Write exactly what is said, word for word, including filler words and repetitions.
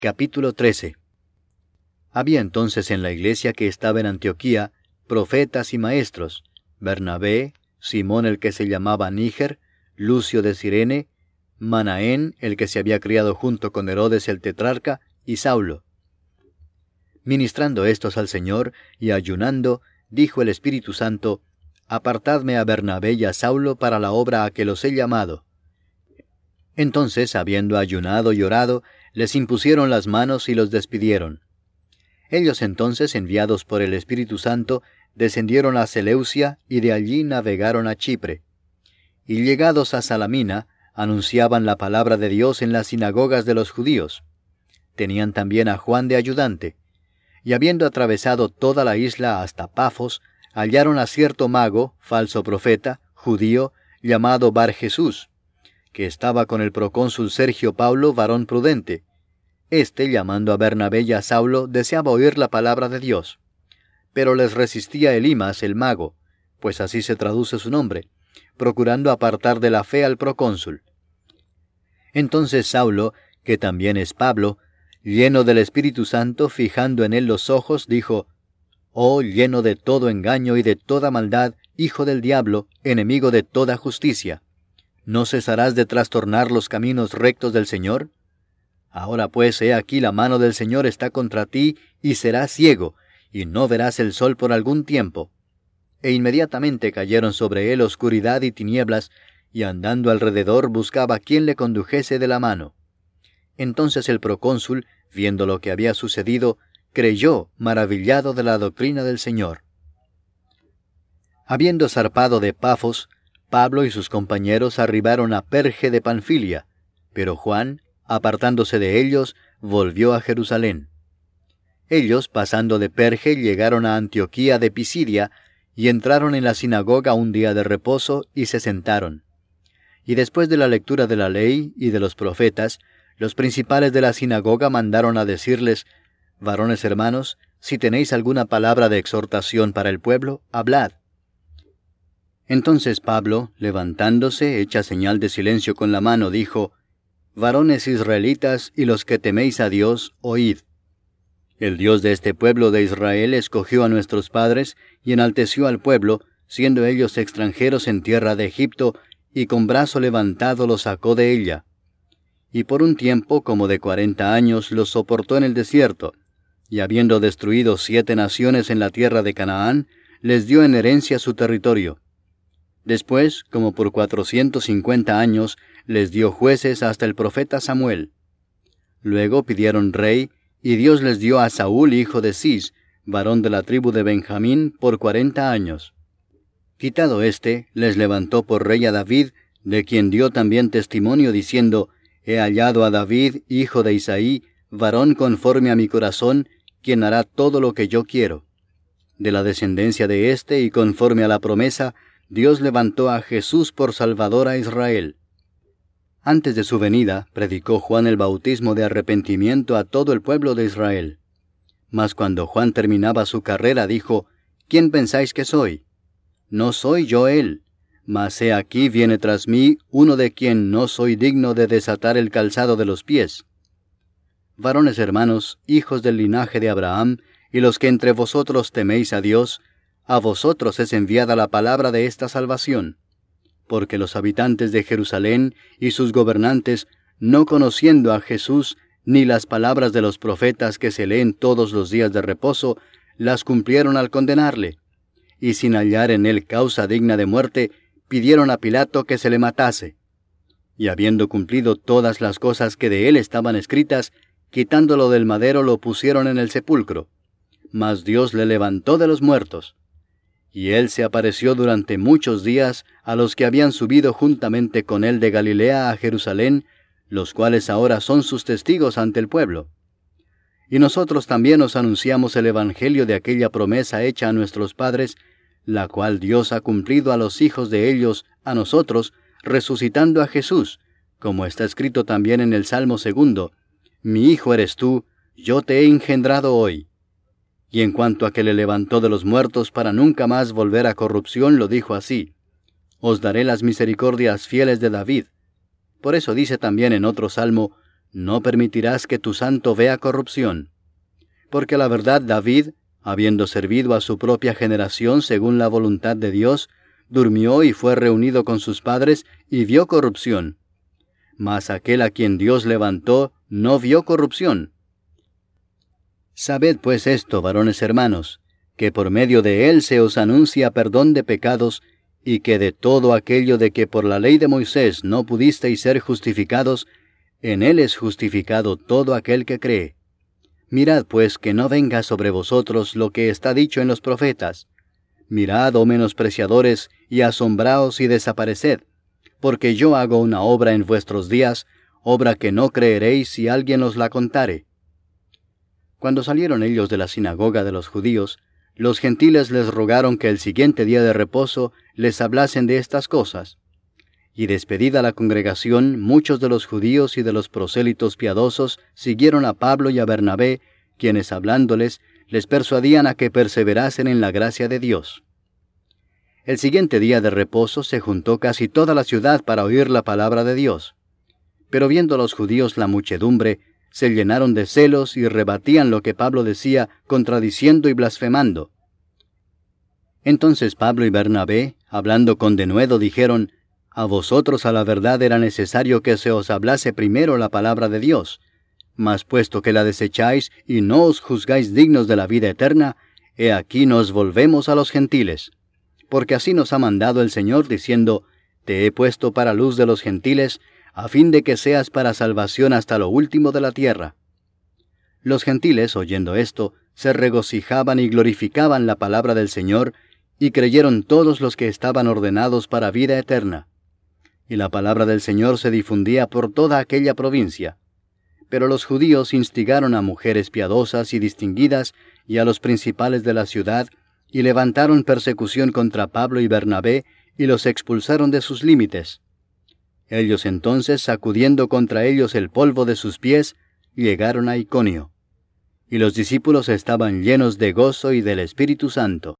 Capítulo trece. Había entonces en la iglesia que estaba en Antioquía profetas y maestros: Bernabé, Simón el que se llamaba Níger, Lucio de Cirene, Manaén el que se había criado junto con Herodes el tetrarca, y Saulo. Ministrando estos al Señor y ayunando, dijo el Espíritu Santo: Apartadme a Bernabé y a Saulo para la obra a que los he llamado. Entonces, habiendo ayunado y orado, les impusieron las manos y los despidieron. Ellos entonces, enviados por el Espíritu Santo, descendieron a Seleucia y de allí navegaron a Chipre. Y llegados a Salamina, anunciaban la palabra de Dios en las sinagogas de los judíos. Tenían también a Juan de ayudante. Y habiendo atravesado toda la isla hasta Pafos, hallaron a cierto mago, falso profeta, judío, llamado Bar Jesús, que estaba con el procónsul Sergio Paulo, varón prudente. Este, llamando a Bernabé y a Saulo, deseaba oír la palabra de Dios. Pero les resistía Elimas el mago, pues así se traduce su nombre, procurando apartar de la fe al procónsul. Entonces Saulo, que también es Pablo, lleno del Espíritu Santo, fijando en él los ojos, dijo: «Oh, lleno de todo engaño y de toda maldad, hijo del diablo, enemigo de toda justicia, ¿no cesarás de trastornar los caminos rectos del Señor? Ahora pues, he aquí la mano del Señor está contra ti, y serás ciego, y no verás el sol por algún tiempo». E inmediatamente cayeron sobre él oscuridad y tinieblas, y andando alrededor buscaba quien le condujese de la mano. Entonces el procónsul, viendo lo que había sucedido, creyó, maravillado de la doctrina del Señor. Habiendo zarpado de Pafos, Pablo y sus compañeros arribaron a Perge de Panfilia, pero Juan, apartándose de ellos, volvió a Jerusalén. Ellos, pasando de Perge, llegaron a Antioquía de Pisidia, y entraron en la sinagoga un día de reposo, y se sentaron. Y después de la lectura de la ley y de los profetas, los principales de la sinagoga mandaron a decirles: «Varones hermanos, si tenéis alguna palabra de exhortación para el pueblo, hablad». Entonces Pablo, levantándose, hecha señal de silencio con la mano, dijo: «Varones israelitas y los que teméis a Dios, oíd. El Dios de este pueblo de Israel escogió a nuestros padres y enalteció al pueblo, siendo ellos extranjeros en tierra de Egipto, y con brazo levantado los sacó de ella. Y por un tiempo como de cuarenta años los soportó en el desierto, y habiendo destruido siete naciones en la tierra de Canaán, les dio en herencia su territorio. Después, como por cuatrocientos cincuenta años, les dio jueces hasta el profeta Samuel. Luego pidieron rey, y Dios les dio a Saúl, hijo de Cis, varón de la tribu de Benjamín, por cuarenta años. Quitado éste, les levantó por rey a David, de quien dio también testimonio, diciendo: «He hallado a David, hijo de Isaí, varón conforme a mi corazón, quien hará todo lo que yo quiero». De la descendencia de éste, y conforme a la promesa, Dios levantó a Jesús por Salvador a Israel. Antes de su venida, predicó Juan el bautismo de arrepentimiento a todo el pueblo de Israel. Mas cuando Juan terminaba su carrera, dijo: «¿Quién pensáis que soy? No soy yo él, mas he aquí viene tras mí uno de quien no soy digno de desatar el calzado de los pies». Varones hermanos, hijos del linaje de Abraham, y los que entre vosotros teméis a Dios, a vosotros es enviada la palabra de esta salvación. Porque los habitantes de Jerusalén y sus gobernantes, no conociendo a Jesús, ni las palabras de los profetas que se leen todos los días de reposo, las cumplieron al condenarle. Y sin hallar en él causa digna de muerte, pidieron a Pilato que se le matase. Y habiendo cumplido todas las cosas que de él estaban escritas, quitándolo del madero lo pusieron en el sepulcro. Mas Dios le levantó de los muertos. Y él se apareció durante muchos días a los que habían subido juntamente con él de Galilea a Jerusalén, los cuales ahora son sus testigos ante el pueblo. Y nosotros también os anunciamos el evangelio de aquella promesa hecha a nuestros padres, la cual Dios ha cumplido a los hijos de ellos, a nosotros, resucitando a Jesús, como está escrito también en el Salmo segundo: «Mi hijo eres tú, yo te he engendrado hoy». Y en cuanto a que le levantó de los muertos para nunca más volver a corrupción, lo dijo así: «Os daré las misericordias fieles de David». Por eso dice también en otro salmo: no permitirás que tu santo vea corrupción. Porque la verdad David, habiendo servido a su propia generación según la voluntad de Dios, durmió y fue reunido con sus padres y vio corrupción. Mas aquel a quien Dios levantó no vio corrupción. Sabed pues esto, varones hermanos, que por medio de él se os anuncia perdón de pecados, y que de todo aquello de que por la ley de Moisés no pudisteis ser justificados, en él es justificado todo aquel que cree. Mirad pues que no venga sobre vosotros lo que está dicho en los profetas. Mirad, oh menospreciadores, y asombraos y desapareced, porque yo hago una obra en vuestros días, obra que no creeréis si alguien os la contare. Cuando salieron ellos de la sinagoga de los judíos, los gentiles les rogaron que el siguiente día de reposo les hablasen de estas cosas. Y despedida la congregación, muchos de los judíos y de los prosélitos piadosos siguieron a Pablo y a Bernabé, quienes hablándoles, les persuadían a que perseverasen en la gracia de Dios. El siguiente día de reposo se juntó casi toda la ciudad para oír la palabra de Dios. Pero viendo los judíos la muchedumbre, se llenaron de celos y rebatían lo que Pablo decía, contradiciendo y blasfemando. Entonces Pablo y Bernabé, hablando con denuedo, dijeron: A vosotros a la verdad era necesario que se os hablase primero la palabra de Dios. Mas puesto que la desecháis y no os juzgáis dignos de la vida eterna, he aquí nos volvemos a los gentiles. Porque así nos ha mandado el Señor, diciendo: Te he puesto para luz de los gentiles, a fin de que seas para salvación hasta lo último de la tierra. Los gentiles, oyendo esto, se regocijaban y glorificaban la palabra del Señor, y creyeron todos los que estaban ordenados para vida eterna. Y la palabra del Señor se difundía por toda aquella provincia. Pero los judíos instigaron a mujeres piadosas y distinguidas, y a los principales de la ciudad, y levantaron persecución contra Pablo y Bernabé, y los expulsaron de sus límites. Ellos entonces, sacudiendo contra ellos el polvo de sus pies, llegaron a Iconio. Y los discípulos estaban llenos de gozo y del Espíritu Santo.